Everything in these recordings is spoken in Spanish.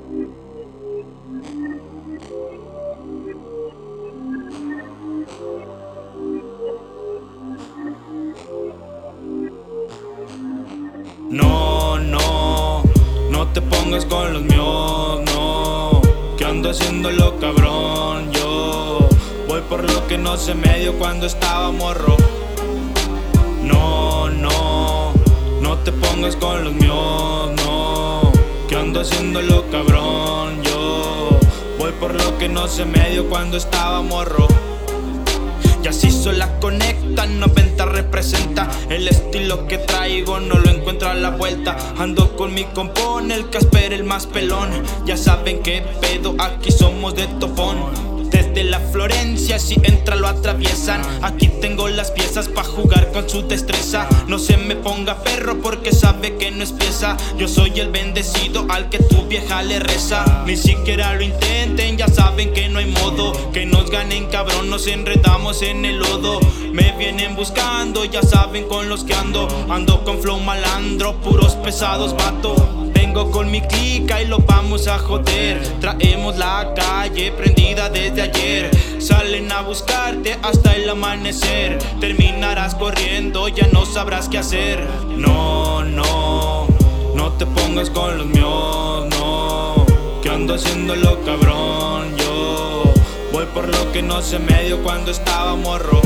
No, no, no te pongas con los míos, no, que ando haciéndolo cabrón. Yo voy por lo que no se me dio cuando estaba morro. No, no, no te pongas con los míos, no, que ando haciéndolo cabrón. Yo voy por lo que no se me dio cuando estaba morro. Y así sola conecta, 90 representa el estilo que traigo, no lo encuentro a la vuelta. Ando con mi compón, el Casper, el más pelón. Ya saben qué pedo, aquí somos de topón. Desde la Florencia, si entra lo atraviesan. Aquí tengo las piezas pa' jugar con su destreza. No se me ponga perro porque sabe que no es pieza. Yo soy el bendecido al que tu vieja le reza. Ni siquiera lo intenten, ya saben que no hay modo. Que nos ganen cabrón, nos enredamos en el lodo. Me vienen buscando, ya saben con los que ando. Ando con flow malandro, puros pesados vato. Vengo con mi clica y lo vamos a joder. Traemos la calle prendida desde ayer. Salen a buscarte hasta el amanecer. Terminarás corriendo, ya no sabrás qué hacer. No, no, no te pongas con los míos, no, que ando haciéndolo cabrón. Yo voy por lo que no se me dio cuando estaba morro.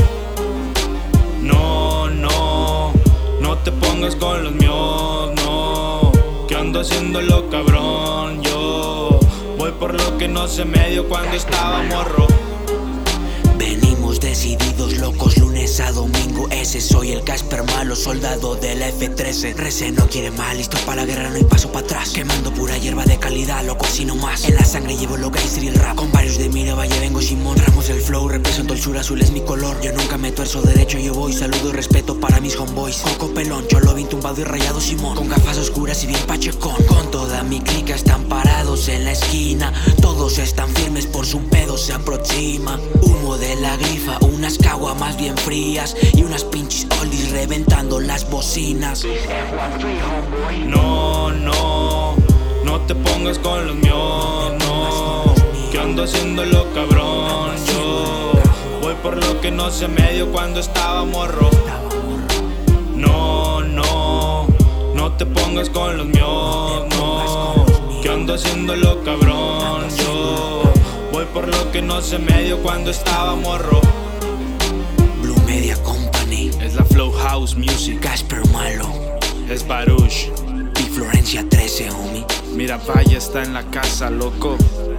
No, no, no te pongas con los míos, no, que ando haciéndolo cabrón. Yo voy por lo que no se me dio cuando estaba morro. Venimos decididos, locos, lunes a domingo. Ese soy el Casper malo, soldado de la F-13. Rece no quiere más, listo para la guerra, no hay paso para atrás. Quemando pura hierba de calidad, loco así nomás. En la sangre llevo lo gangster y el rap. Con varios de mi valle vengo Simón. Ramos el flow, represento el sur, azul es mi color. Yo nunca me tuerzo, derecho yo voy. Saludo y respeto para mis homeboys. Coco pelón, cholo bien tumbado y rayado Simón. Con gafas oscuras y bien pachecón. Con toda mi clica están parados en la esquina. Todos están firmes por su pedo se aproxima. Humo de la grifa, unas caguamas bien frías y unas pinches oldies reventando las bocinas. No, no, no te pongas con los míos, no, que ando haciéndolo cabrón. Yo voy por lo que no se me dio cuando estaba morro. No, no, no te pongas con los míos, no, que ando haciéndolo cabrón. Yo voy por lo que no se me dio cuando estaba morro. Blue Media Company, Es la Flow House Music, Casper malo, es Baruch. y Florencia 13, homie. Mira, Valle está en la casa, loco.